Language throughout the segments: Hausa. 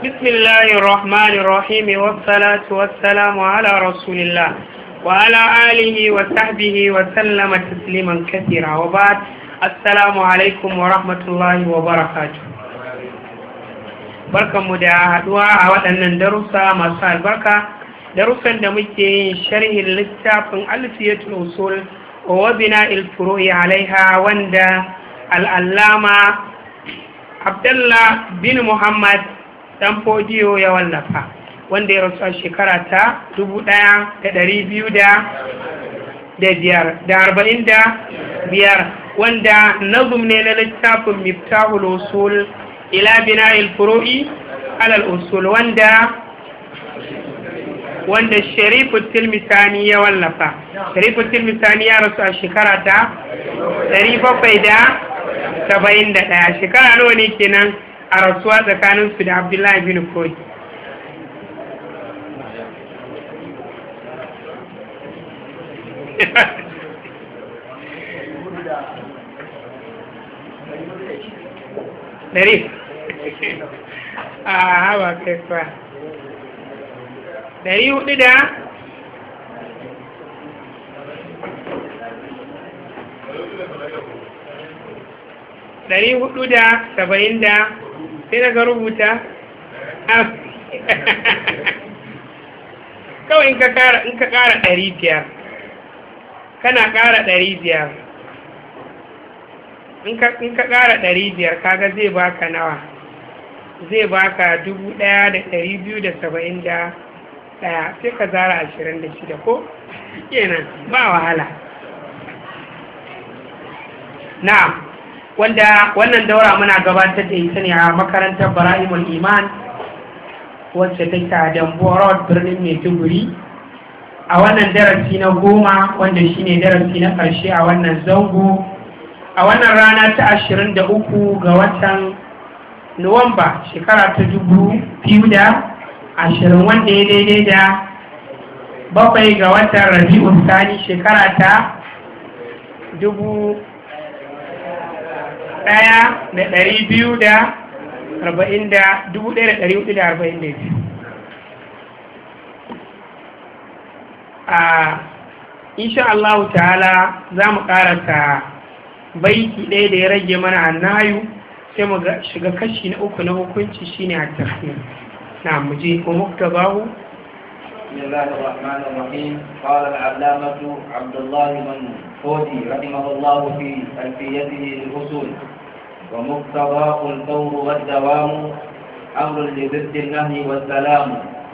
بسم الله الرحمن الرحيم والصلاة والسلام على رسول الله وعلى آله وصحبه وسلم تسليما كثيرا وبعد السلام عليكم ورحمة الله وبركاته. barkanmu da haduwa a waɗannan darussa masu albarka, darussan da muke yin sharhin littafin alfiyatul usul wa bina'il furu'i alaiha wanda al'allama Abdullah bin Muhammad dan Fodiyo ya wallafa, wanda ya rasu a shekara ta 1245, wanda nazum ne na littafin Miftahul Usul ila bina'il furu'i alal usul wanda Sharifu Tilmisani ya wallafa. Sharifu Tilmisani ya rasu a shekara ta 771. Shekara nawa ne kenan a rasuwa tsakaninsu da Abdullahi bin Fodi? Dari? Hawa kai fa. 400 da? Dari 470 sai daga rubuta kawai in ka kara 500 kana kara 500 in ka kara 500 kaga zai baka nawa, zai baka 1271 sai ka zara 26 ko kenan ba wahala. Na'am, wanda wannan daura muna gabatar da ita ne a makarantar Bara'imul Iman wacce take a Dambuwa Road birnin Maiduguri, a wannan darasi na 10 wanda shine darasi na ƙarshe a wannan zango, a wannan rana ta 23 ga watan Nuwamba shekara ta 2020, wanda ya daidai da 7 ga watan Rabi'ul Thani shekara ta 1242. Insha Allah ta'ala za mu karanta baiti ɗaya da ya rage mana annayu sai mu shiga kashi na 3 na hukunci shine at-tafsir. Na mu je ko muktabahu. Bismillahir Rahmanir Rahim. Qala al-'allamah Abdullah bin Fodi rahimahullah fi alfiyatihi al-usul wa muqtadahu al-fawr wad-dawam amrun li dhidd an-nahy was-salam.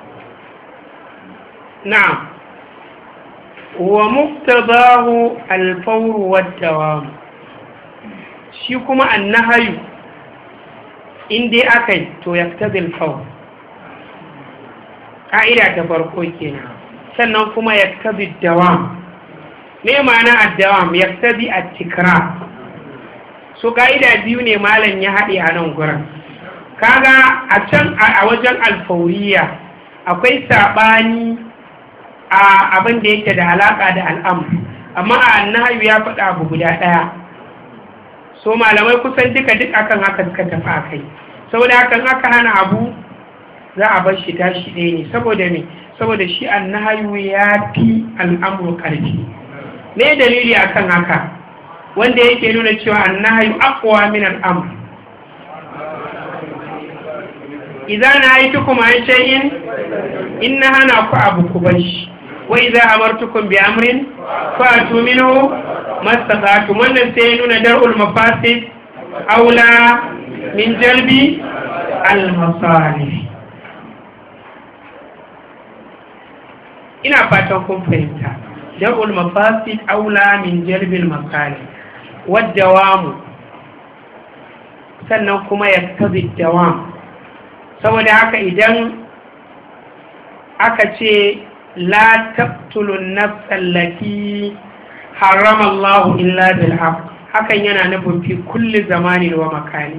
Na'am. Wa muqtadahu al-fawr wad-dawam. Shi kuma an-nahyu in dai akai to yaktabil fawr. Ka'ida ta farko kenan. Sannan kuma yaktabi dawam. Me ma'ana ad-dawam? Yaktabi at-tikrar. So ka'ida biyu ne malam ya haɗe a nan gurin. Kaga a can a wajen alfauriya akwai sabani a abin da yake da alaka da al'amr, amma a annahu ya faɗa abu guda ɗaya. So malamai kusan duka duk akan haka suka tafi akai. Saboda hakan aka hana abu za a bar shi tashi ɗaya ne. Saboda me? Saboda shi annahu ya fi al'amru ƙarfi. Me dalili akan haka wanda yake nuna cewa annahu aqwa min al'amr? Idza nahaytukum an shay'in in hana ku abu ku bar shi, wa idza amartukum bi amrin fa'tu minhu mastata'tum. Wannan sai nuna dar'ul mafasid aula min jalbi al-masalih. Ina fatan kun fahimta. Dar'ul mafasid aula min jalbil masalih wad-dawam, sannan kuma yaktabi dawam. Saboda haka idan aka ce la taqtulun nafsa allati harrama Allah illa bil haqq, hakan yana nufin fi kulli zamanin wa makani.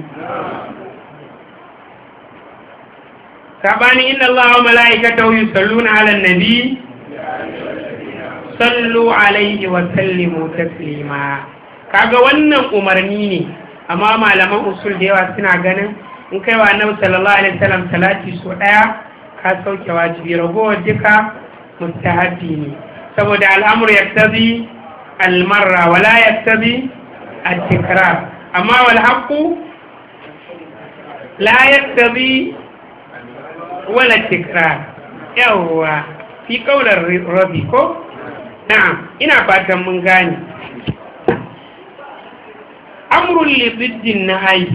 Sabani inna Allah wa mala'ikatahu yusalluna 'alan nabi sallu alaihi wa sallimu taslima. Kaga wannan umarni ne, amma malaman usul da yawa suna ganin in kai wa annabi sallallahu alaihi wasallam salati so ɗaya ka sauke wajibi, ragowar duka mustahabbi ne, saboda al'amur yaktabi al-marra wala yaktabi at-tikrar, amma wal haqqu la yaktabi wala tikrar. Yawwa fi qaular rabi ko na'am, ina fatan mun gane. Amrul li biddin nahyi,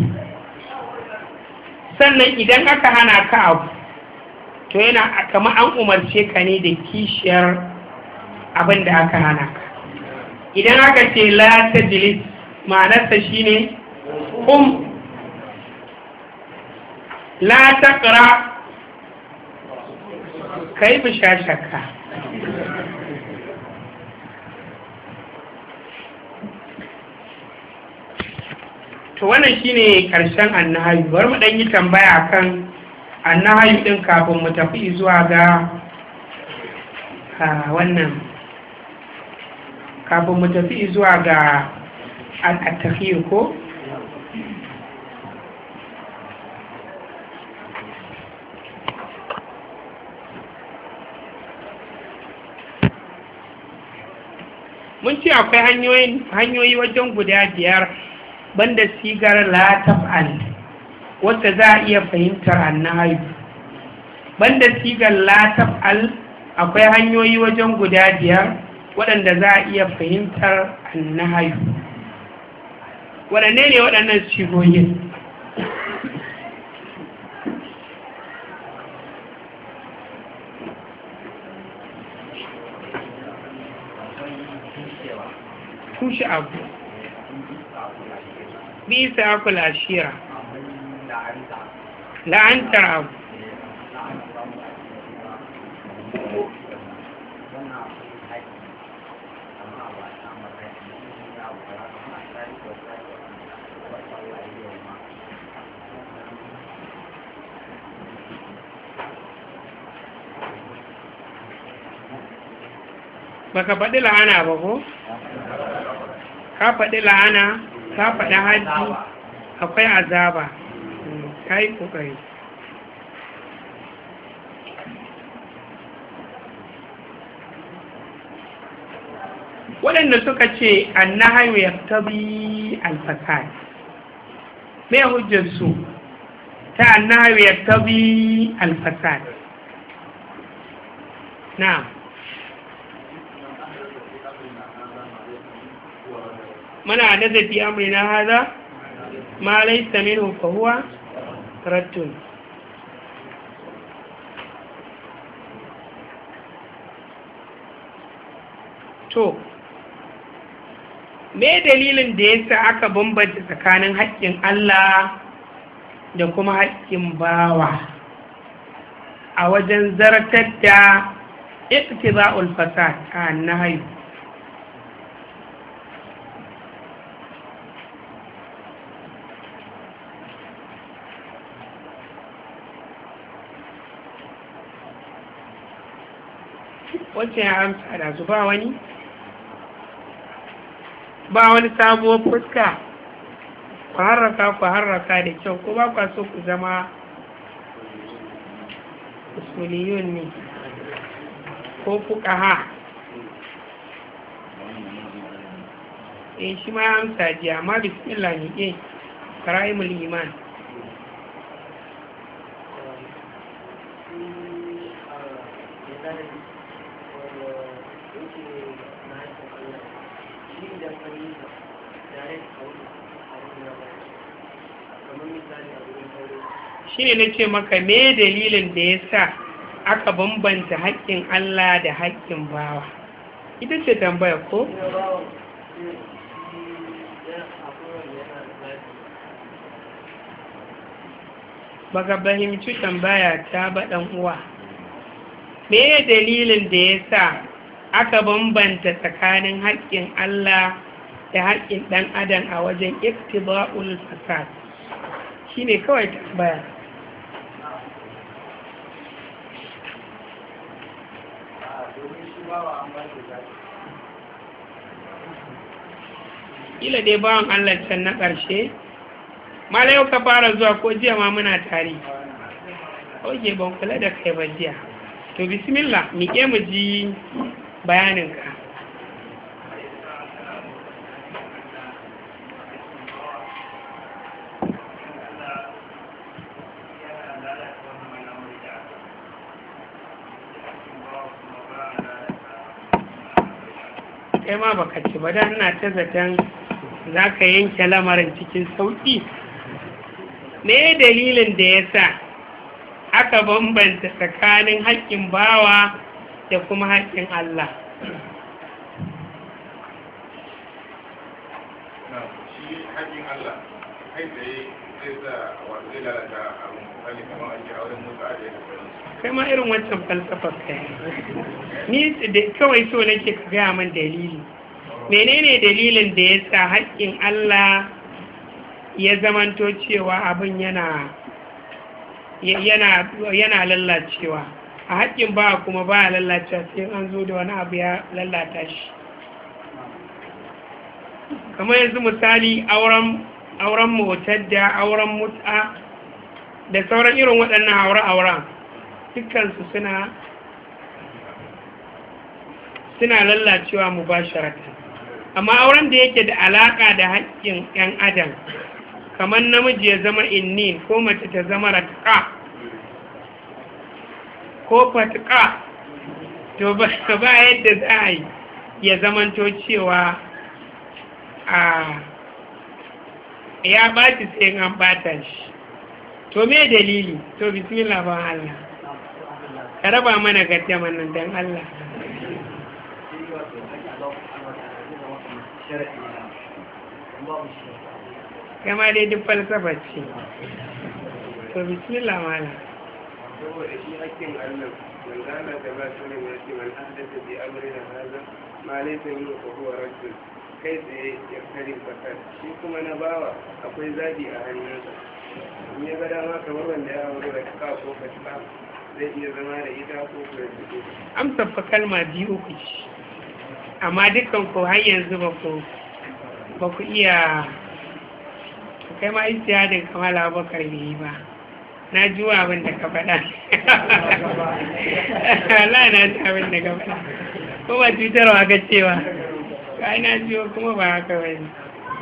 sannan idan aka hana ka abu to yana kamar an umarce ka ne da kishiyar abin da aka hana ka. Idan aka ce la tajlis, ma'anarsa shine la taqra, kai bishashaka. To wannan shine karshen annahayu. Bari mu dan yi tambaya kan annahayu din kafin mu tafi zuwa ga kafin mu tafi zuwa ga at-takhir ko mun ce akwai hanyoyi wajen guda 5 banda sigar la taf'al wacce za a iya fahimtar annahayu. Banda sigar la taf'al akwai hanyoyi wajen guda 5 waɗanda za a iya fahimtar annahayu. Waɗanne ne waɗannan sigogin? Kushe abu, bisa akul ashira, la'antar abu, baka faɗi la'ana ba ko? Ka faɗi la'ana, ka faɗi hajji, akwai azaba. Ka yi ƙoƙari. Waɗanda suka ce annahayu yaktabi al-fasad, me hujjarsu ta annahayu yaktabi al-fasad? Na'am. Mana nada fi amrina hadha ma laysa minhu fa huwa raddun. To me dalilin da yasa aka bambanta tsakanin haƙƙin Allah da kuma haƙƙin bawa a wajen zartar da iqtida'ul fasad a nahyi? Wacce ya amsa da su ba wani sabuwar fuska? Ku harraka da kyau, ko ba kwa so ku zama usuliyun ne ko fuqaha? Shi ma ya amsa jiya, amma bismillah ne kara'imul iman. Shi ne na ce maka me dalilin da ya sa aka bambanta haƙƙin Allah da haƙƙin bawa? Ita ce tambaya ko? Baka fahimci tambaya ta ba ɗan uwa. Me dalilin da ya sa aka bambanta tsakanin haƙƙin Allah da haƙƙin ɗan adam a wajen iktiba'ul fasad? Shi ne kawai tambaya. Ila dai bawan Allah can na ƙarshe mala yau ka fara zuwa ko jiya ma muna tare? Oke, ban kula da kai ba jiya. To bismillah, miƙe mu ji bayaninka. Kai ma baka ci ba, dan ina ta zaton za ka yanke lamarin cikin sauƙi. Me dalilin da ya sa aka bambanta tsakanin haƙƙin bawa da kuma haƙƙin Allah? Shi haƙƙin Allah kai tsaye zai sa wato zai lalata abin misali kamar ake auren mutu a da kai ma irin wancan falsafar kai ni da kawai so nake ka gaya min dalili. Menene dalilin da ya sa haƙƙin Allah ya zamanto cewa abin yana lallacewa, a haƙƙin ba kuma ba lallacewa sai an zo da wani abu ya lallata shi? Kamar yanzu misali auren motar da auren mut'a da sauran irin waɗannan aure-auren dukkansu suna lallacewa mu ba sharatan. Amma auren da yake da alaƙa da haƙƙin 'yan adam, kamar namiji ya zama inni ko mace ta zama ratqa ko fatqa, to ba yadda za a yi ya zamanto cewa ya ɓaci sai an ɓata shi. To me dalili? To bismillah ba Allah, ka raba mana gaddaman nan don Allah. Kama dai duk falsafa ce. To bismillah mala. saboda shi hakkin Allah wanda Allah ta ba su ne ya ce man ahdasa bi amrina hadha ma laysa minhu fa huwa radd kai tsaye ya kare fakar shi kuma na bawa akwai zabi a hannunsa in ya ga dama kamar wanda ya aure da ka ko ka zai iya zama da ita ko kuma ya amsa fa kalma biyu ku ci, amma dukkan ku har yanzu ba ku iya. Kai ma ijtihadin Kamal Abubakar bai yi ba. Na ji abin da ka faɗa. Allah na ji abin da ka faɗa. Ko ba cutarwa ga cewa kai na jiyo kuma ba haka ba ne.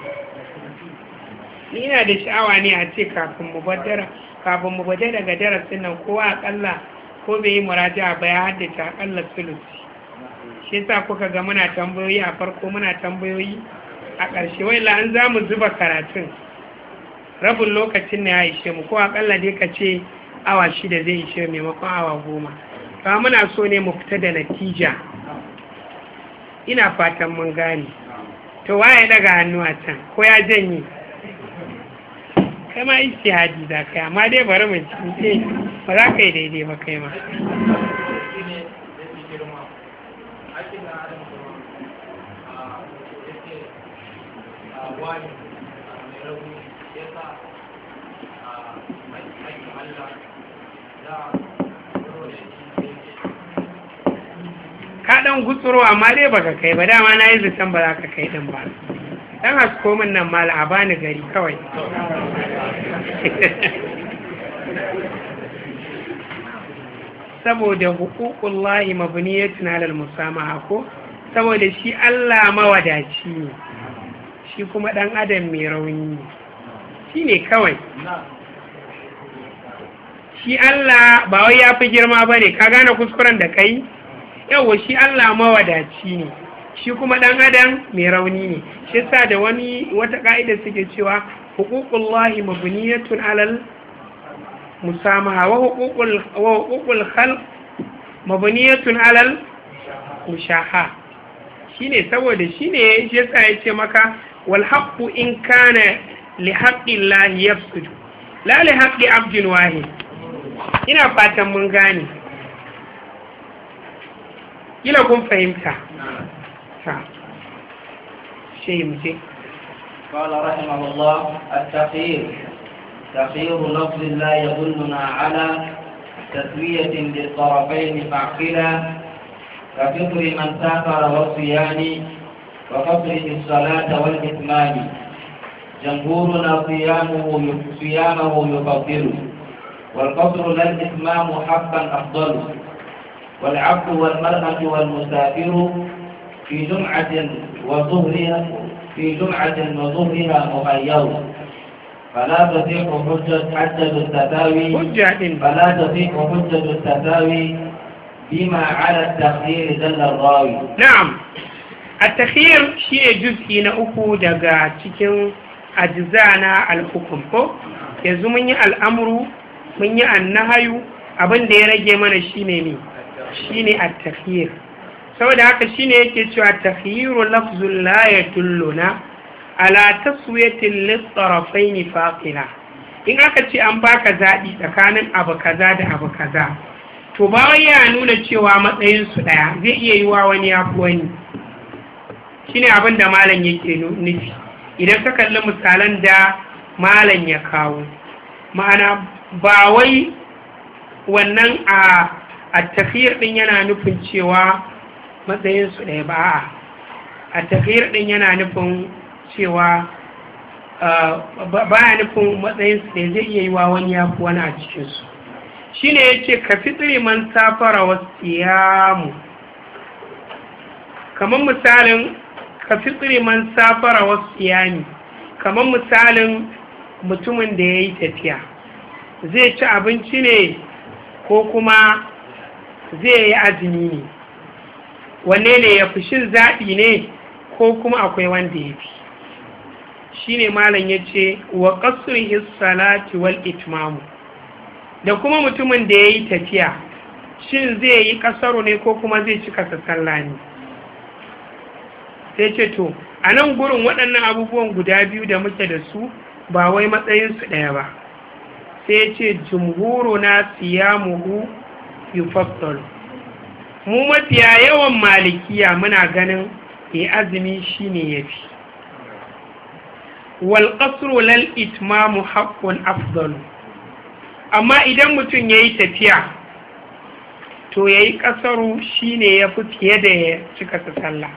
Ni ina da sha'awa ne a ce kafin mu bada daga darasin nan kowa akalla ko bai yi muraja ba ya haddace akalla sulusi. Shi yasa kuka ga muna tambayoyi a farko muna tambayoyi a ƙarshe, wai la an za mu zuba karatun rabin lokacin na ya ishe mu, ko akalla dai ka ce awa 6 zai ishe maimakon awa 10. Ba muna so ne mu fita da natija. Ina fatan mun gane. To waye daga hannu a can ko ya janye? Kai ma ijtihadi za kai, amma dai bari mu ci ba za ka yi daidai ba kai ma. Ka ɗan gutsuro amma dai baka kai ba, dama na yi zaton ba za ka kai ɗin ba. Ɗan hasko min nan mala a bani gari kawai. Saboda huququllahi mabniyatun alal musamaha ko saboda shi Allah mawadaci ne, shi kuma ɗan adam mai rauni ne, shi ne kawai. Shi Allah ba wai ya fi girma ba ne, ka gane kuskuren da kai? Yawwa shi Allah mawadaci ne, shi kuma ɗan adam mai rauni ne. Shi sa da wata ƙa'ida suke cewa huququllahi mabniyatun alal musamaha wa huququl khalq mabniyatun alal mushaha. Shine saboda shine shi yasa yace maka wal haqqu in kana li haqqillahi yafsudu la li haqqi abdin wahid. Ina fatan mun gane. Kila kun fahimta. Ta. Shi muje. قال رحمه الله التخيير تخيير لفظ لا يدلنا على تسوية للطرفين فاعقلا كفطر من سافر والصيام وفطر الصلاة والإتمام جمهورنا صيامه يفضل، والقصر لا الإتمام حقا أفضل، والعبد والمرأة والمسافر في جمعة وظهرها مخير، فلا تصح حجة التساوي بما على التخيير دل الراوي. نعم، التخيير شيء جزء نأكو دقا cikin ajzana al-hukm ko yanzu mun yi al'amru mun yi annahayu, abin da ya rage mana shine at-takhyir. saboda haka shine yake cewa takhyiru lafzul la yadulluna ala taswiyatil lit-tarafayn faqila. in aka ce an baka zaɓi tsakanin abu kaza da abu kaza, to ba wai ya nuna cewa matsayin su daya, zai iya yiwa wani ya fi wani. shine abin da malam yake nufi idan ka kalli misalan da malam ya kawo. ma'ana ba wai wannan a tafiyar din yana nufin cewa matsayin su ɗaya ba, a tafiyar din yana nufin cewa ba ya nufin matsayin su ɗaya, zai iya yi wa wani ya fi wani a cikinsu. shi ne ya ce ka fitri man safara wasu yamu, kamar misalin ka fitri man safara wasu yami, kamar misalin mutumin da ya yi tafiya, zai ci abinci ne ko kuma zai yi azumi ne, wanne ne ya fi, shin zaɓi ne ko kuma akwai wanda ya fi? shi ne malam ya ce wa ƙasurihi salati wal itmamu, da kuma mutumin da ya yi tafiya, shin zai yi ƙasaru ne ko kuma zai cika sallah ne? sai ce to a nan gurin waɗannan abubuwan guda biyu da muke da su ba wai matsayinsu ɗaya ba. sai ce jumhuru na siyamuhu yufaddalu, mu mafiya yawan malikiya muna ganin ya azumi shine yafi. wal qasru lal itmamu haqqun afdalu, amma idan mutum yayi tafiya to yayi kasaru shine yafi fiye da ya cika sallah.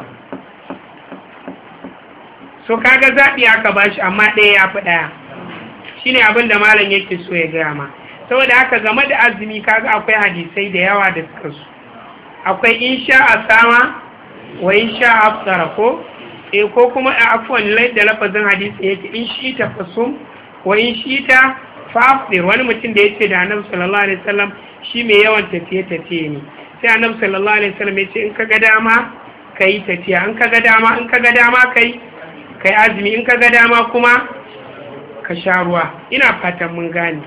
so kaga zabi aka bashi, amma ɗaya yafi ɗaya. shine abin da malam yake so ya gaya ma. saboda haka game da azumi kaga akwai hadisai da yawa da suka so. akwai insha a sama wa insha afsara ko ko kuma afwan da lafazin hadisi yake in shi ta fasum wa in shi ta fafir. wani mutum da yace da Annabi sallallahu alaihi wasallam shi mai yawan tafiye ne, sai Annabi sallallahu alaihi wasallam yace in kaga dama kai tafiya, in kaga dama kai azumi, in kaga dama kuma ka sha ruwa. ina fatan mun gane.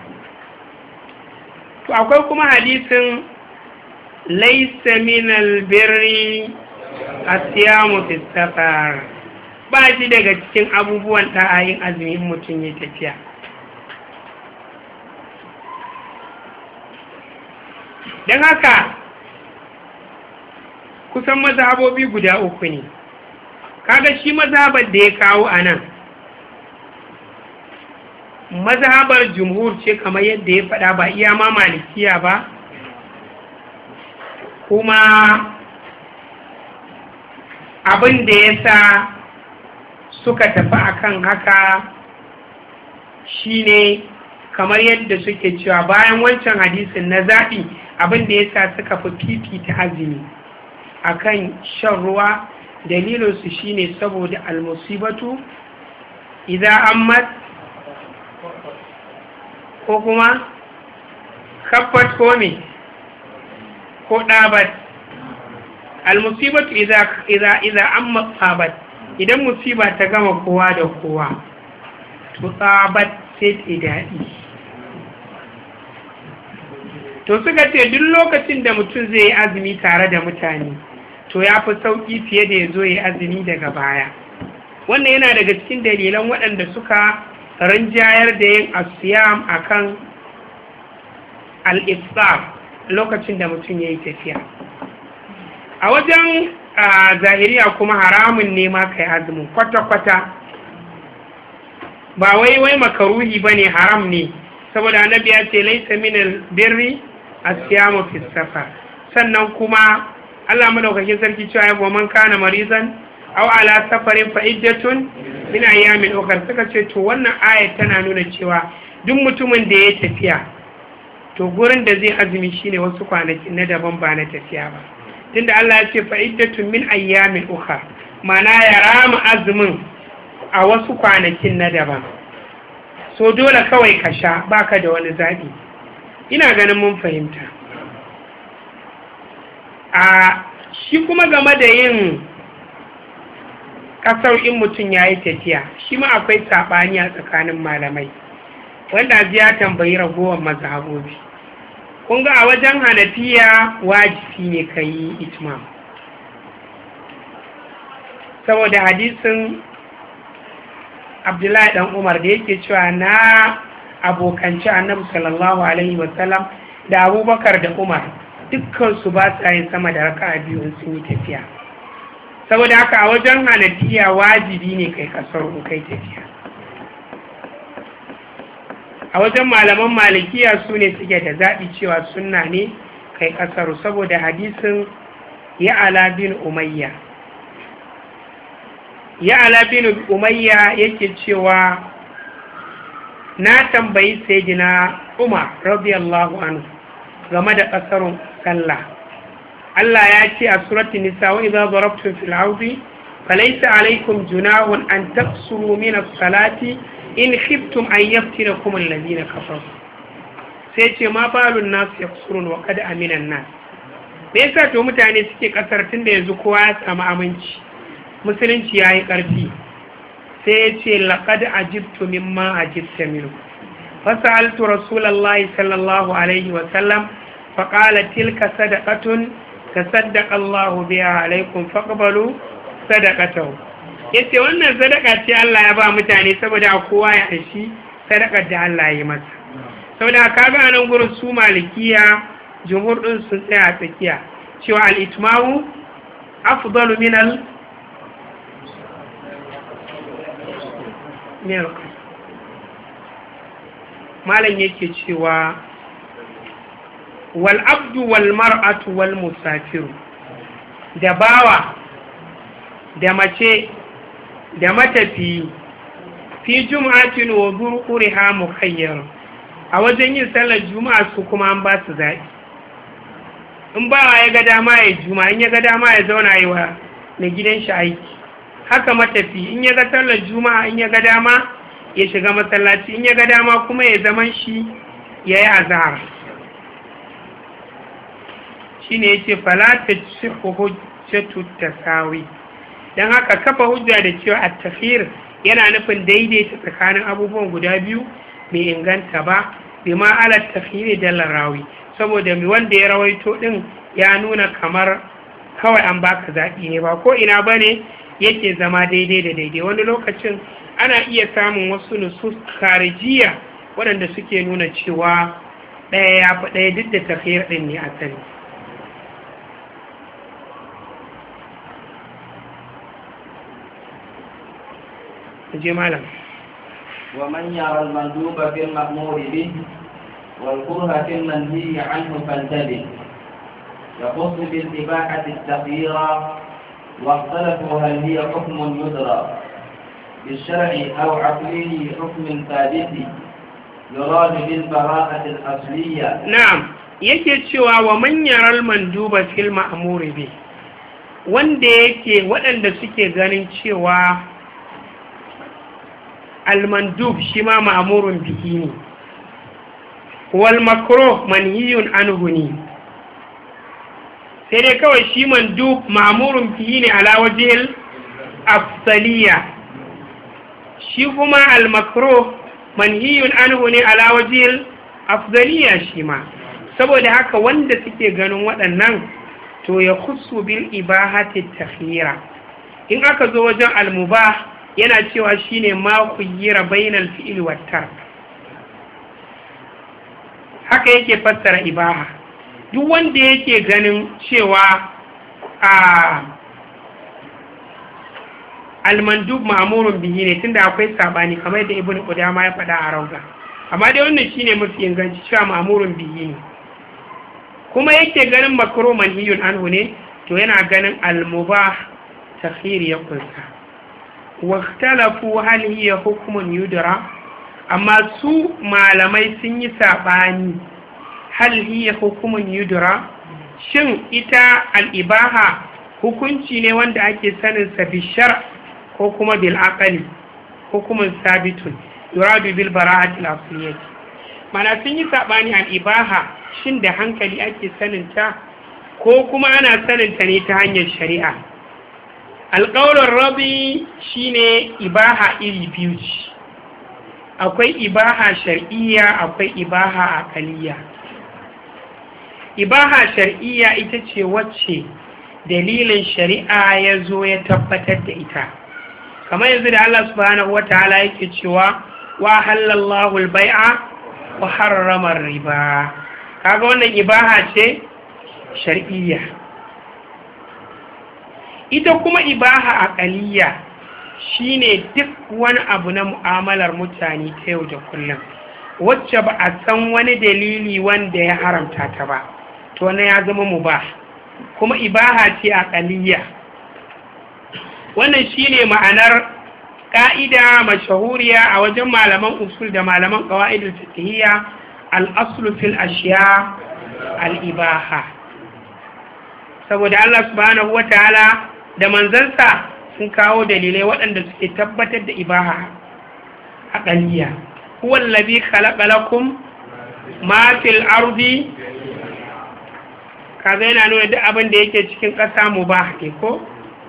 to akwai kuma hadisin laysa minal birri asiyamu fi safar, ba shi daga cikin abubuwan da'ayin azumi in mutum ya tafiya. don haka kusan mazhabobi guda uku ne. kaga shi mazhabar da ya kawo a nan mazhabar jumhur ce kamar yadda ya faɗa, ba iya ma malikiya ba, kuma abin da ya sa suka tafi akan haka shine kamar yadda suke cewa bayan wancan hadisin na zaɓi, abin da ya sa suka fi fifita azumi akan shan ruwa, dalilinsu shine saboda almusibatu idan ammat ko kuma kaffat ko me ko ɗabat. almusibatu idan ammat tsabat, idan musiba ta gama kowa da kowa to tsabat sai ta daɗi. to suka ce duk lokacin da mutum zai yi azumi tare da mutane to ya fi sauƙi fiye da ya zo ya azumi daga baya. wannan yana daga cikin dalilan waɗanda suka ranjayar da yin asiyam akan al-iftar lokacin da mutum ya yi tafiya. a wajen zahiriya kuma haramun ne ma kai azumin kwata-kwata, ba wai makaruhi ba ne, haram ne, saboda annabi ya ce laisa minal birri asiyamu fi safar. sannan kuma Allah madaukakin sarki cewa ya man kana marizan aw ala safarin fa iddatun min ayyamin ukhra suka ce to wannan aya tana nuna cewa duk mutumin da ya tafiya to gurin da zai azumi shine wasu kwanaki na daban ba na tafiya ba, tunda Allah ya ce fa iddatun min ayyamin ukhra, mana ya rama azumin a wasu kwanakin na daban. So dole kawai ka sha, baka da wani zabi. Ina ganin mun fahimta. Shi kuma game da yin kasar in mutum ya yi tafiya, shi ma akwai saɓani a tsakanin malamai wanda ya tambayi ragowar mazhabobi. Kun ga a wajen Hanafiya wajibi ne ka yi itmam, saboda hadisin Abdullahi dan Umar da yake cewa na abokanci Annabi sallallahu alaihi wasallam da Abubakar da Umar, dukkansu ba sa yin sama da raka'a biyu in sun yi tafiya. Saboda haka a wajen Hanafiya wajibi ne kai kasar in kai tafiya. A wajen malaman Malikiya su ne suke da zaɓi cewa sunna ne kai kasaru, saboda hadisin Ya'ala bin Umayya. Ya'ala bin Umayya yake cewa na tambayi Sayyidina Umar radiyallahu anhu game da kasarun sallah. Allah ya ce a surati Nisa, wa idza darabtum fil ardi falaysa alaykum junahun an taqsuru min as-salati in khiftum an yaftinakum alladhina kafaru. Sai ce ma balun nas yaqsurun wa qad amina an-nas. Me yasa to mutane suke kasar tunda yanzu kowa ya samu aminci, musulunci yayi karfi? Sai ya ce laqad ajibtu mimma ajibta minhu. Fasaltu rasulullahi sallallahu alaihi wa sallam فقال تلك صدقة تصدق الله بها عليكم فاقبلوا صدقته. yace wannan sadaka ce Allah ya ba mutane saboda kowa ya dashi sadakar da Allah ya yi masa. Saboda kaga nan gurin su Malikiya jumhur din sun tsaya a tsakiya cewa al-itmamu afdalu min malan yake cewa wal abdu wal mar'atu wal musafir, da bawa da mace da matafi fi jum'atin wa dhurriha mukhayyar, a wajen yin sallar juma'a su kuma an ba su zaɓi. In bawa ya ga dama ya juma'a, in ya ga dama ya zauna yi wa mai gidan shi aiki. Haka matafi in ya ga sallar juma'a, in ya ga dama ya shiga masallaci, in ya ga dama kuma ya zaman shi ya yi azhar. Shine yace fala tashihu hujjatu tasawi. Dan haka kafa hujja da cewa at-takhir yana nufin daidaita tsakanin abubuwan guda biyu bai inganta ba, bima ala at-takhir dalla rawi, saboda mi wanda ya rawaito din ya nuna kamar kawai an baka zabi ne, ba ko ina bane yake zama daidai da daidai. Wani lokacin ana iya samun wasu nusus kharijiya waɗanda suke nuna cewa ɗaya ya fi ɗaya duk da takhir din ne asali. جمالا ومن يرى المندوب في المأمور به والكره في المنهي عنه فانتبه. يخص بالإباحة التخييرا، واختلفوا هل هي حكم يدرى بالشرع أو عقله حكم ثابت يراد بالبراءة الأصلية. نعم، yake cewa wa man yaral manduba fil ma'muri bi, wanda yake waɗanda suke ganin cewa al-mandub shi ma ma'murun bihi ne, wal makruh manhiyun anhu ne. Sai dai kawai shi mandub ma'murun bihi ne ala wajhil afdaliya, shi kuma al-makruh manhiyun anhu ne ala wajhil afdaliya shi ma. Saboda haka wanda suke ganin waɗannan to ya khussu bil ibahati takhira. In aka zo wajen al-mubah yana cewa shine ma khuyira bainal fi'l wat tark. Haka yake fassara ibaha. Duk wanda yake ganin cewa al-mandub ma'murun bihi ne, tunda akwai sabani kamar da Ibn Qudama ya faɗa a Rawda. Amma dai wannan shine mafi inganci cewa ma'murun bihi ne. Kuma yake ganin makruh manhiyun anhu ne, to yana ganin al-mubah takhir ya kunsa. واختلفوا هل هي حكم يدرى amma su malamai sun yi saɓani hal hiya hukumun yudra shin ita al'ibaha hukunci ne wanda ake saninsa bishar ko kuma bil aqali hukumun sabitun yuradu bil bara'atil asliyati mana sun yi saɓani al'ibaha shin da hankali ake saninta ko kuma ana saninta ne ta hanyar shari'a. Alƙawar rabi shine ibaha iri biyu ce, akwai ibaha shar'iyya akwai ibaha aqaliyya. Ibaha shar'iyya ita ce wacce dalilin shari'a ya zo ya tabbatar da ita, kamar yanzu da Allah subhanahu wataala yake cewa wa halallahu al-bai'a wa harrama riba, kaga wannan ibaha ce shar'iyya. Ita kuma ibaha aqaliyya shine duk wani abu na mu'amalar mutane ta yau da kullum wacce ba a san wani dalili wanda ya haramta ta ba, to wannan ya zama mubah, kuma ibaha ce aqaliyya. Wannan shine ma'anar ka'ida mashahuriya a wajen malaman usul da malaman qawaidul fiqhiyya, al-aslu fil ashiya al-ibaha. Saboda Allah subhanahu wataala da manzansa sun kawo dalilai waɗanda suke tabbatar da ibaha aqaliyya. Huwa allazi khalaqa lakum ma fil ardi, kaga yana nuna duk abin da yake cikin ƙasa mubah ne ko?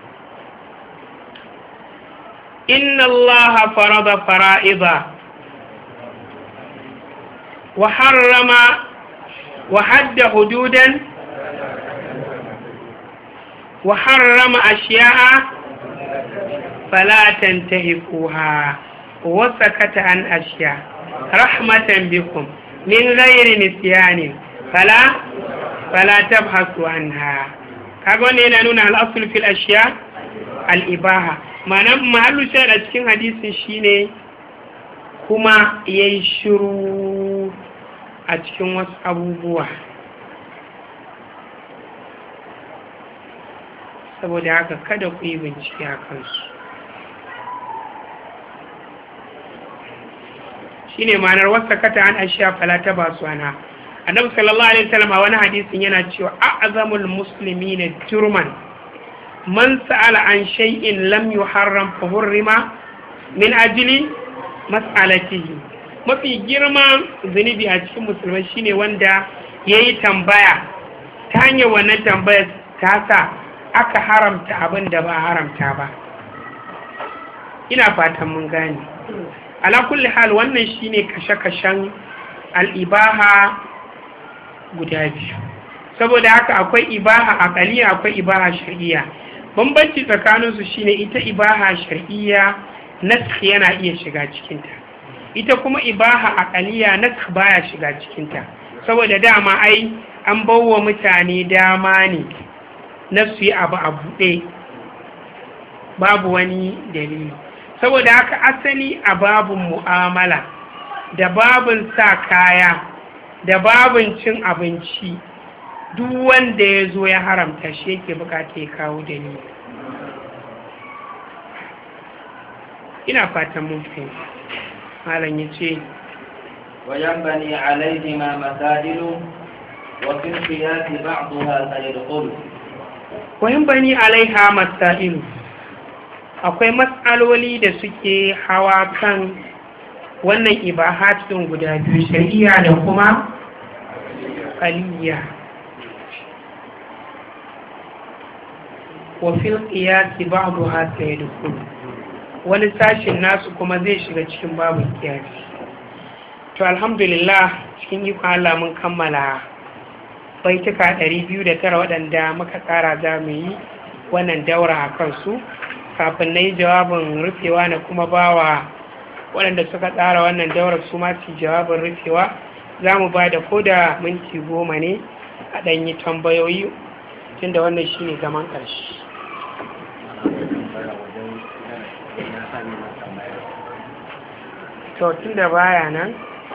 Inna Allaha farada fara'ida wa harrama wa hadda hududan wa harrama ashiya'a fala tantahikuha wa sakata an ashiya rahmatan bikum min ghairi nisyanin fala tabhasu anha. Kaga wannan yana nuna al-asl fil ashiya al-ibaha. Ma'anar mahallu shahid a cikin hadisin shine kuma yayi shiru a cikin wasu abubuwa, saboda haka kada ku yi bincike a kansu. Shi ne ma'anar wasa kata an ashiya falata ba su ana. Annabi sallallahu alaihi wasallam a wani hadisin yana cewa a'zamul muslimina jurman man sa'ala an shay'in lam yuharram fa hurrima min ajli mas'alatihi. Mafi girman zunubi a cikin musulmai shine wanda yayi tambaya, ta hanyar wannan tambayar ta sa aka haramta abin da ba haramta ba. Ina fatan mun gane. Ala kulli hal wannan shine kashe-kashen al'ibaha guda biyu. Saboda haka akwai ibaha aqaliyya akwai ibaha shar'iyya. Bambanci tsakaninsu shine ita ibaha shar'iyya nasakh yana iya shiga cikinta, ita kuma ibaha aqaliyya nasakh baya shiga cikinta. Saboda dama ai an bawa mutane dama ne na su yi abu a buɗe, babu wani dalili. Saboda haka asali a babin mu'amala da babin sa kaya da babin cin abinci, duk wanda ya zo ya haramta shi yake bukata ya kawo dalili. Ina fatan mun fahimta. Malam ya ce وينبني عليهما مسائل وفي القياس بعضها سيدخل. وينبني عليها مسائل, akwai matsaloli da suke hawa kan wannan ibahat din guda biyu, shari'a da kuma aqaliyya. Wa fil qiyas ba'daha sayadkhul, wani sashin nasu kuma zai shiga cikin babu qiyas. To alhamdulillah, cikin ikon Allah mun kammala baituka 209 waɗanda muka tsara za mu yi wannan daura a kansu. Kafin na yi jawabin rufewa na kuma bawa waɗanda suka tsara wannan daura su masu jawabin rufewa, za mu ba da ko da minti 10 ne a ɗanyi tambayoyi, tun da wannan shi ne zaman ƙarshe. To tun da baya nan,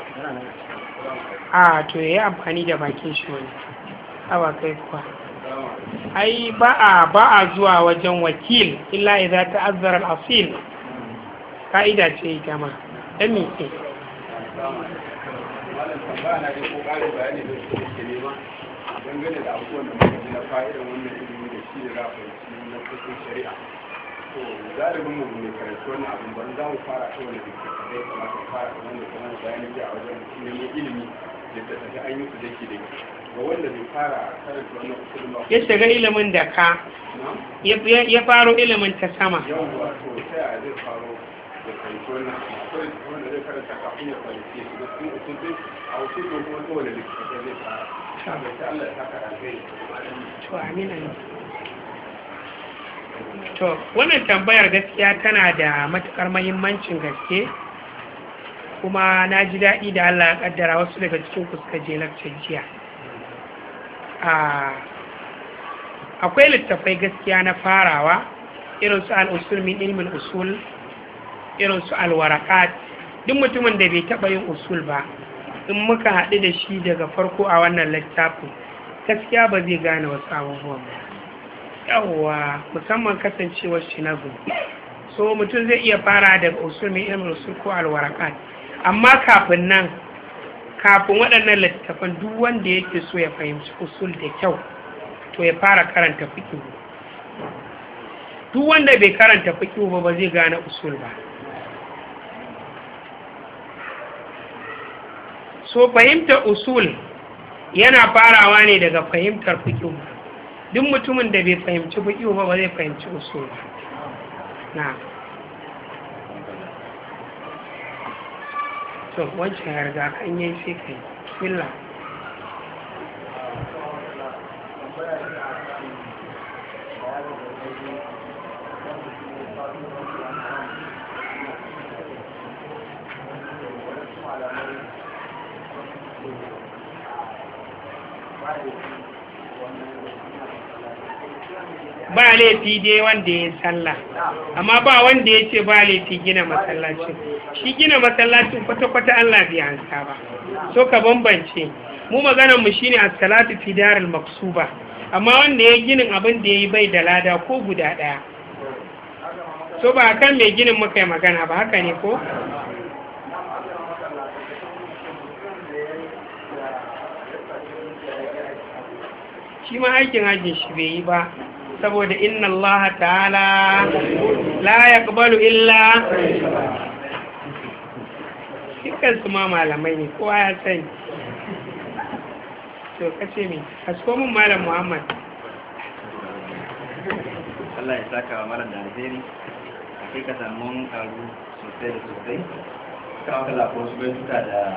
to ya yi amfani da bakin shi wani, ba kai kuwa. Ai ba a zuwa wajen wakil illa idza ta'azzara al-asil. ka'ida ce ita ma dan me ke malam tambaya na dai ko ƙarin bayani da su ke nema dangane da abubuwan da muka ji na fa'idar wannan ilimi da shi da za a fahimci na kusur shari'a to galibin mu ne karatu wannan abin ban za mu fara ta wani duk da ya kamata mu fara kamar da kuma bayani a wajen neman ilimi da ta tafi an yi su dake da ga wanda bai fara karanta wannan usulun ba ya shiga ilimin da ka ya faro ilimin ta sama yawwa to ta yaya zai faro da fahimci wannan akwai wanda zai karanta kafin ya fahimci su da cikin usulun a usulun kuma ta wani duk da zai fara da ta Allah ya saka alheri to amina ne to wannan tambayar gaskiya tana da matukar muhimmancin gaske kuma na ji daɗi da Allah ya kaddara wasu daga cikin ku suka je lakcin jiya akwai littafai gaskiya na farawa irin su al-usul min ilmin usul irin su al-waraqat duk mutumin da bai taɓa yin usul ba in muka haɗu da shi daga farko a wannan littafin gaskiya ba zai gane wasu abubuwan ba yawwa musamman kasancewar shi na so mutum zai iya fara daga usul min ilmin usul ko al-waraqat amma kafin waɗannan littattafan duk wanda yake so ya fahimci usul da kyau to ya fara karanta fiqh duk wanda bai karanta fiqh ba zai gane usul ba so fahimtar usul yana farawa ne daga fahimtar fiqh duk mutumin da bai fahimci fiqh ba zai fahimci usul ba na to wancan ya riga kan yi sai kai bismillah ba laifi dai wanda ya sallah amma ba wanda ya ce ba laifi gina masallacin shi gina masallacin kwata-kwata Allah bai hansa ba so ka bambance mu maganar mu shine as-salatu fi daril maksuba amma wanda ya ginin abin da yayi bai da lada ko guda daya so ba kan mai ginin muka yi magana ba haka ne ko shi ma aikin hajjin shi bai yi ba saboda inna Allah ta'ala la yaqbalu illa dukkan su ma malamai ne kowa ya sani to kace me asko mun malam Muhammad Allah ya saka wa malam da alheri hakikatan mun karu sosai da sosai kawo kala ko su bai tuka da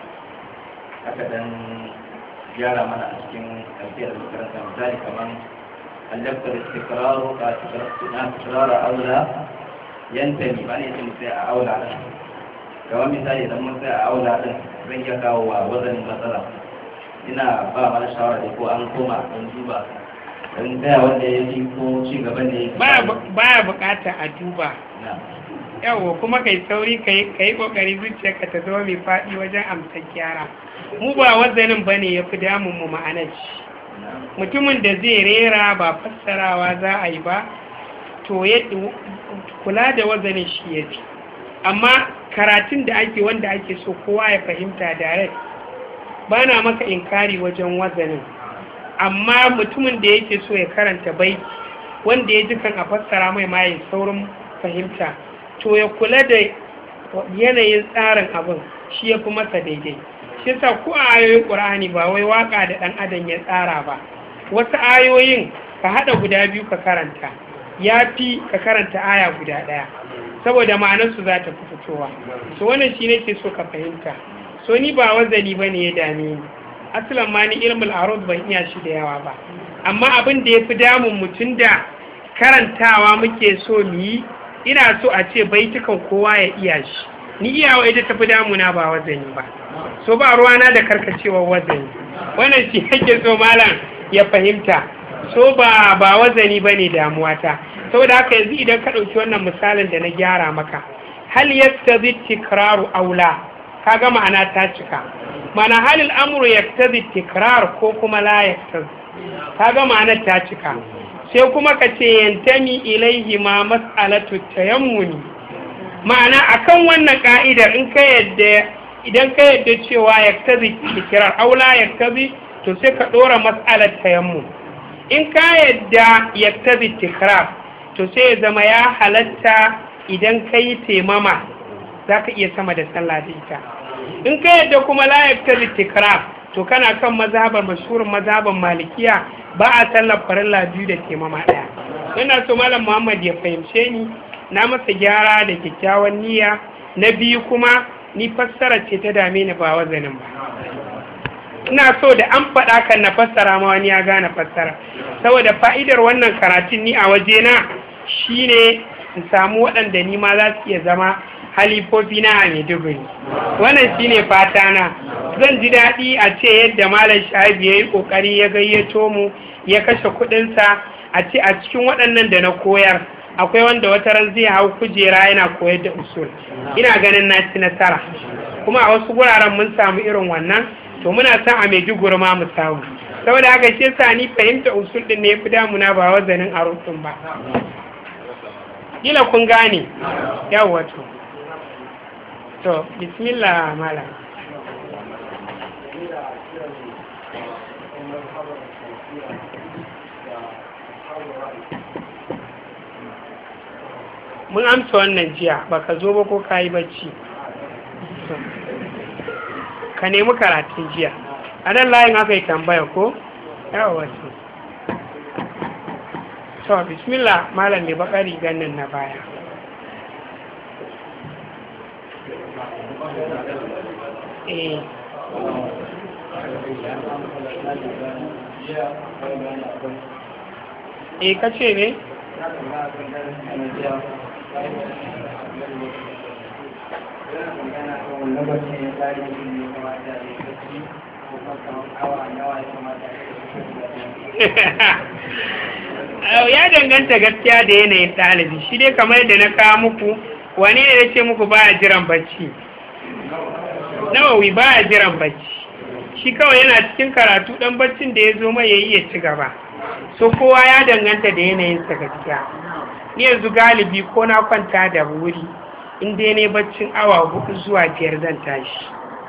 aka dan gyara mana a cikin alfiyar makaranta misali kamar أن يبقى الاستقرار استقرار أولى ينتمي بأن يتم ساعة أولى له كما مثال إذا من ساعة أولى له بين يكا ووزن مثلا ina ba mana shawara da ko an koma an duba don tsaya wanda ya fi ko ci gaban da ya fi baya bukata a duba yawo kuma kai sauri kai kokari zuciyarka ta zama mai faɗi wajen amsar gyara mu ba wazanin bane ya fi damun mu ma'anar shi mutumin da zai rera ba fassarawa za a yi ba to kula da wazanin shi ya fi amma karatun da ake wanda ake so kowa ya fahimta direct ba na maka inkari wajen wazanin amma mutumin da yake so ya karanta bai wanda ya jikan a fassara mai mayin saurin fahimta to ya kula da yanayin tsarin abin shi ya fi masa daidai shi sa ko a ayoyin ƙur'ani ba wai waka da ɗan adam ya tsara ba wasu ayoyin ka haɗa guda biyu ka karanta ya fi ka karanta aya guda ɗaya saboda ma'anarsu za ta fi fitowa so wannan shi nake so ka fahimta so ni ba wazani ba ne ya dame ni asalan ma ni ilmul arud ban iya shi da yawa ba amma abin da ya fi damun mutum da karantawa muke so mu yi ina so a ce baitukan kowa ya iya shi ni iyawa ita tafi damuna ba wazani ba so ba ruwana da karkacewar wazani wannan shi yake so malam ya fahimta so ba wazani bane damuwata saboda haka yanzu idan ka dauki wannan misalin da na gyara maka hal yaktazi tikraru aula kaga ma'ana ta cika mana hal al'amru yaktazi tikrar ko kuma la yaktazi kaga ma'ana ta cika sai kuma ka ce yantami ilaihi ma mas'alatu tayammuni ma'ana akan wannan ka'idar idan ka yadda cewa yaktabi tikrar aula yaktabi, to sai ka dora mas'alar tayammum. In ka yadda yaktabi tikrar, to sai ya zama ya halatta idan ka yi taimama za ka iya sama da sallah da ita. In ka yadda kuma la yaktabi tikrar, to kana kan mazhabar mashhurin mazhaban malikiya, ba a sallar farilla biyu da taimama ɗaya. Ina so malam Muhammad ya fahimce ni, na masa gyara da kyakkyawan niyya. Na biyu kuma ni fassara ce ta dame ni ba wazanin ba. Ina so da an faɗa kan na fassara ma wani ya gane fassara, saboda fa'idar wannan karatun ni a wajena shine in samu waɗanda ni ma za su iya zama halifofi na a Maiduguri. Wannan shine fata na. Zan ji daɗi a ce yadda malam Shahabi ya yi ƙoƙari ya gayyato mu ya kashe kuɗinsa, a ce a cikin waɗannan da na koyar akwai wanda wata ran zai hau kujera yana koyar da usul. Ina ganin na ci nasara, kuma a wasu guraren mun samu irin wannan, to muna son a Maiduguri ma mu samu. Saboda haka shi yasa ni fahimta usul din ne yafi damuna ba wazanin arufin ba. Kila kun gane? Yawwa to. To bismillah malam. Mun amsa wannan jiya, baka zo ba ko kayi bacci? Ka nemi karatun jiya. A nan layin aka yi tambaya ko? Yawa wasu. To, bismillah malam mai bakari ganin na baya. Ka ce ne? Ya danganta gaskiya da yanayin ɗalibi. Shi dai kamar yadda na kawo muku, wani ne da ce muku baya jiran bacci? Nawawi baya jiran bacci. Shi kawai yana cikin karatu, ɗan baccin da ya zo mai yayi ya ci gaba. So kowa ya danganta da yanayinsa gaskiya. Ni yanzu galibi ko na kwanta da wuri, in dai ne baccin awa 4 zuwa 5 zan tashi.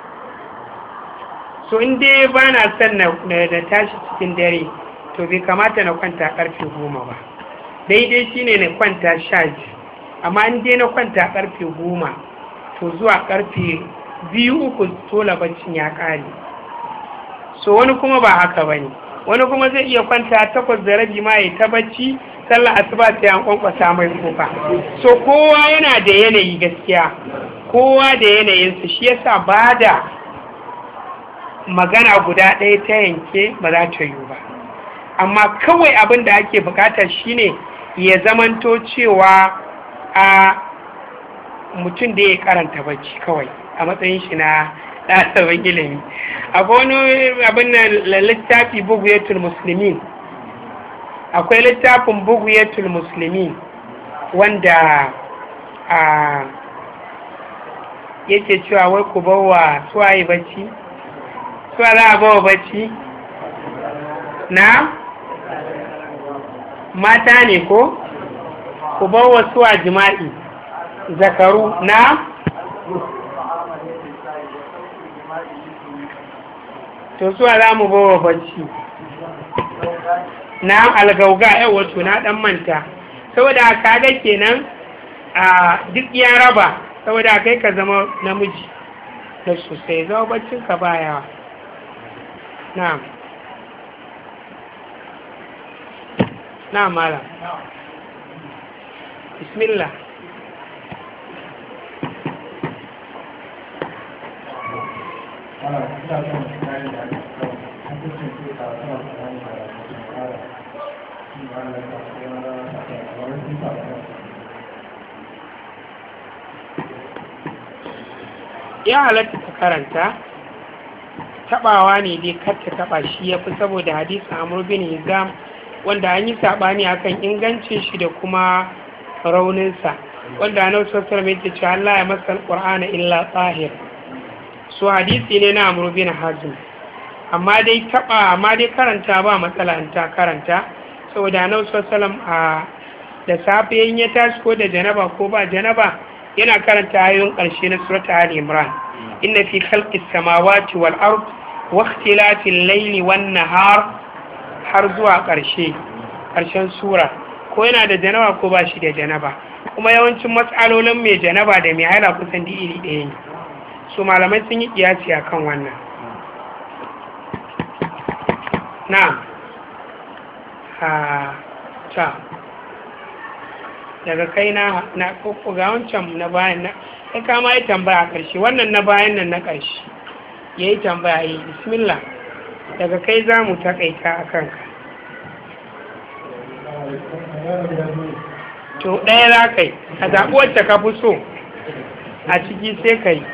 So in dai ba na son na tashi cikin dare, to bai kamata na kwanta karfe 10 ba. Daidai shine na kwanta 12. Amma in dai na kwanta karfe 10, to zuwa karfe 2-3 tola baccin ya kare. So wani kuma ba haka bane. Wani kuma zai iya kwanta 8:30 ma ya ta bacci, sallar asuba sai an kwankwasa mai kofa. So kowa yana da yanayi gaskiya, kowa da yanayinsa. Shi yasa ba da magana guda ɗaya ta yanke ba za ta yiwu ba. Amma kawai abin da ake bukata shine ya zamanto cewa a mutum da ya karanta bacci kawai a matsayin shi na ɗaliban ilimi. Akwai wani abin nan littafi Bughyatul Muslimin. Akwai littafin Bughyatul Muslimin wanda yake cewa wai ku bawa suwaye bacci? Suwa za a bawa bacci? Na? Mata ne ko? Ku bawa suwa jima'i? Zakaru na? To suwa za mu bawa bacci? Na algauga yau wato na dan manta. Saboda kaga kenan duk ya raba, saboda kai ka zama namiji da sosai, zama baccin ka baya. Na'am. Na'am malam. Bismillah. Ya halatta ta karanta, tabawa ne dai kar ta taba shi yafi, saboda hadisin Amr bin Hizam wanda an yi sabani akan ingancin shi da kuma rauninsa, wanda Annabi sallallahu alaihi wasallam ya ce Allah ya masa alqur'ana illa tahir. So hadisi ne na Amr bin Hazm. Amma dai karanta ba matsala in ta karanta, saboda Annabi sallallahu alaihi wasallam da safe in ya tashi ko da janaba ko ba janaba yana karanta ayoyin ƙarshe na surata Ali Imran, inna fi khalqis samawati wal ard wa ikhtilafil layli wan nahar, har zuwa ƙarshen sura. Ko yana da janaba ko ba shi da janaba, kuma yawancin matsalolin mai janaba da mai haila kusan da iri ɗaya ne, su malamai sun yi kiyasi akan wannan. Ta daga kai na koko ga wancan na bayan na kai kama yi tambaya a ƙarshe, wannan na bayan nan na ƙarshe ya yi tambaya yi bismillah, daga kai za mu taƙaita a kanka. To ɗaya za ka yi, a zaɓi wacce ka fi so a ciki sai ka yi.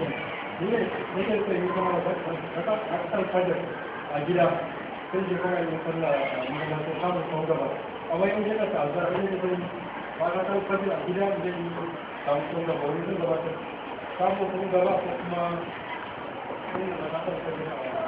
a gida sai je kuma yin sallah a makamantar samun kwan gaba amma yin yana ta azar yin da zai ba na kan fadi a gida da zai yi samun kwan gaba wani zai gaba samun kwan gaba ko kuma yin da na kan fadi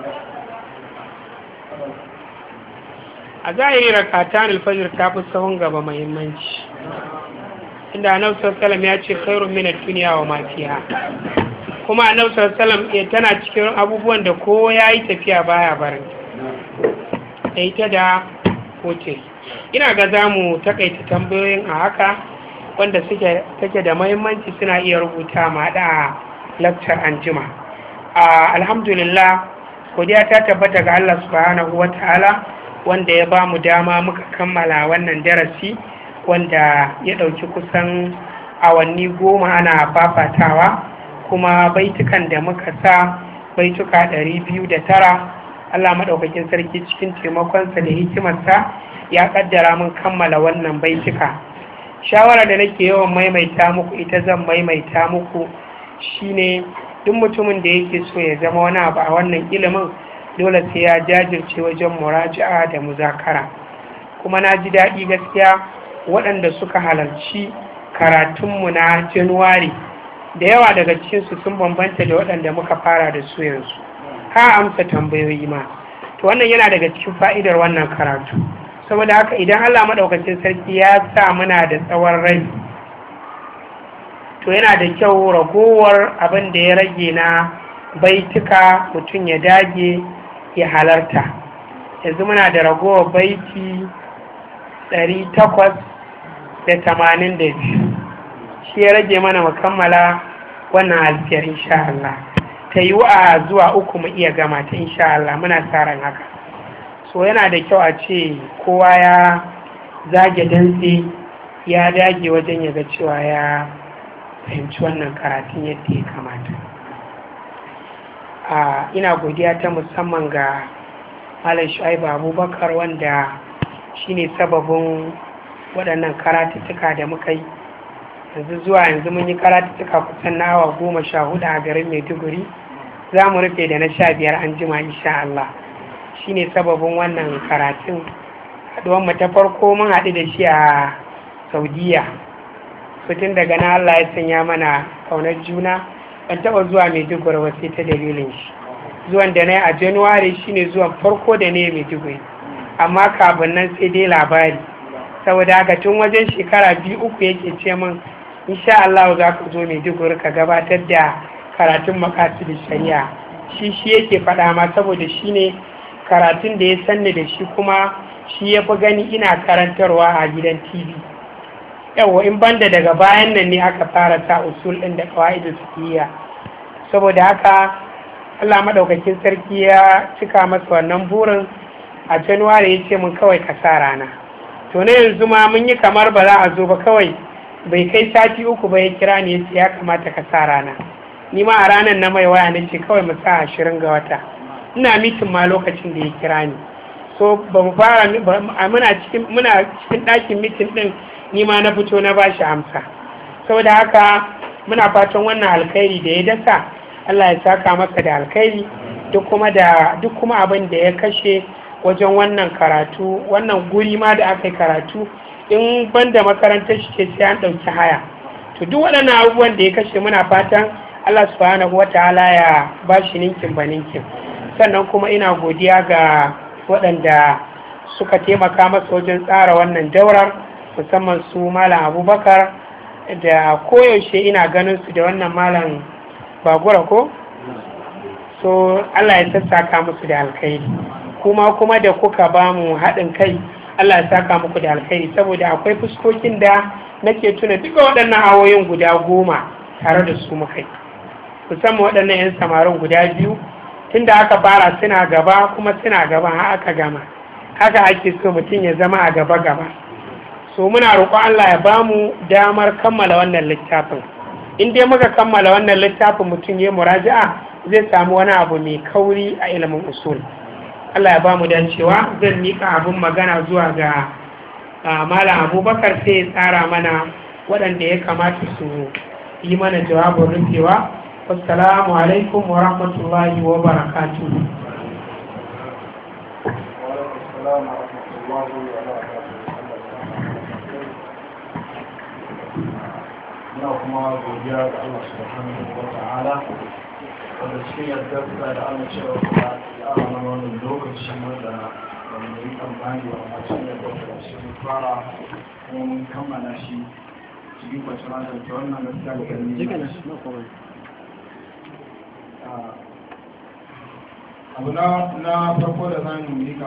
a zahiri rakatan alfajir ta fi sahun gaba muhimmanci, inda annabi sallallahu ya ce khairun min ad-dunya wa ma fiha, kuma annabi sallallahu tana cikin abubuwan da ko yayi tafiya baya barin da ita da hotel. Ina ga zamu takaita tambayoyin a haka, wanda take da muhimmanci suna iya rubuta ma da lecture anjima. Alhamdulillah, godiya ta tabbata ga Allah subhanahu wataala wanda ya ba mu dama muka kammala wannan darasi, wanda ya ɗauki kusan awanni 10 ana fafatawa, kuma baitukan da muka sa baituka 209. Allah maɗaukakin sarki cikin taimakonsa da hikimarsa ya ƙaddara mun kammala wannan baituka. Shawara da nake yawan maimaita muku, ita zan maimaita muku, shine duk mutumin da yake so ya zama wani abu a wannan ilimin, dole sai ya jajirce wajen muraja'a da muzakara. Kuma na ji daɗi gaskiya waɗanda suka halarci karatunmu na Januwari, da yawa daga cikinsu sun bambanta da waɗanda muka fara da su yanzu, ha amsa tambayoyi ma. To wannan yana daga cikin fa'idar wannan karatu. Saboda haka idan Allah maɗaukacin sarki ya sa muna da tsawon rai, to yana da kyau ragowar abin da ya rage na baituka mutum ya dage ya halarta. Yanzu muna da ragowar baiti 882, shi ya rage mana mu kammala wannan alfiyar insha Allah. Ta yi a zuwa 3 mu iya gama ta insha Allah, muna tsaron haka. So yana da kyau a ce kowa ya zage dantse, ya dage wajen ya ga cewa ya fahimci wannan karatun yadda ya kamata. Ina godiya ta musamman ga Malam Shu'aibu Abubakar, wanda shine sababin waɗannan karatuttuka da muka yi. Zuwa yanzu mun yi karatuttuka kusan na awa 14 a garin Maiduguri, za mu rufe da na 15 an jima insha Allah. Shine sababin wannan karatun. Haɗuwanmu ta farko mun haɗu da shi a Saudiya, tun daga na Allah ya sanya mana ƙaunar juna. Ban taɓa zuwa Maiduguri ba sai ta dalilin shi. Zuwan da na yi a Januwari shine zuwan farko da ne Maiduguri, amma kafin nan sai dai labari. Saboda haka tun wajen shekara 2-3 yake ce min insha Allah za ka zo Maiduguri ka gabatar da karatun maqasidin shari'a. Shi yake faɗa ma, saboda shi ne karatun da ya sanni da shi, kuma shi ya fi gani ina karantarwa a gidan TV. Yawa in banda daga bayan nan ne aka fara sa usul ɗin da qawaidul fiqhiyya. Saboda haka Allah madaukakin sarki ya cika masa wannan burin. A Januwari ya ce mun kawai ka sa rana. To na yanzu ma mun yi kamar ba za a zo ba, kawai bai kai sati 3 ba ya kira ni ya ce ya kamata ka sa rana. Ni ma a ranar na mai waya na ce kawai mu sa 20 ga wata. Ina mitin ma lokacin da ya kira ni. So ba mu fara, muna cikin ɗakin mitin ɗin, ni ma na fito na bashi amsa. Saboda haka muna fatan wannan alkhairi da ya dasa, Allah ya saka masa da alkhairi, duk kuma abin da ya kashe wajen wannan karatu, wannan guri ma da aka yi karatu, in banda makarantar shi ce sai an ɗauki haya. To duk waɗannan abubuwan da ya kashe muna fatan Allah subhanahu wataala ya ba shi ninkin ba ninkin. Sannan kuma ina godiya ga waɗanda suka taimaka masa wajen tsara wannan daurar, musamman su Malam Abubakar da koyaushe ina ganin su da wannan malam bagura ko so Allah ya sassaka musu da alkhairi kuma da kuka ba mu haɗin kai Allah ya saka muku da alkhairi saboda akwai fuskokin da nake tuna duka waɗannan awoyin guda 10 tare da su muka yi musamman waɗannan 'yan samarin guda 2 tunda aka fara suna gaba kuma suna gaba har aka gama haka ake so mutum ya zama a gaba so muna roƙon Allah ya bamu damar kammala wannan littafin in dai muka kammala wannan littafin mutum ya muraja'a zai samu wani abu mai kauri a ilimin usul Allah ya bamu dacewa zan mika abin magana zuwa ga Malam Abubakar sai ya tsara mana waɗanda ya kamata su yi mana jawabin rufewa. Assalamu alaikum wa rahmatullahi wa barakatuh. Ina kuma godiya ga Allah subhanahu wa ta'ala wanda cikin yardarsa da amincewa da ya mana wannan lokaci wanda mu yi amfani da wannan cikin yardarsa da shi fara kuma mun kammala shi cikin kwacin ranar da wannan gaskiya da kalmi abu na farko da zan yi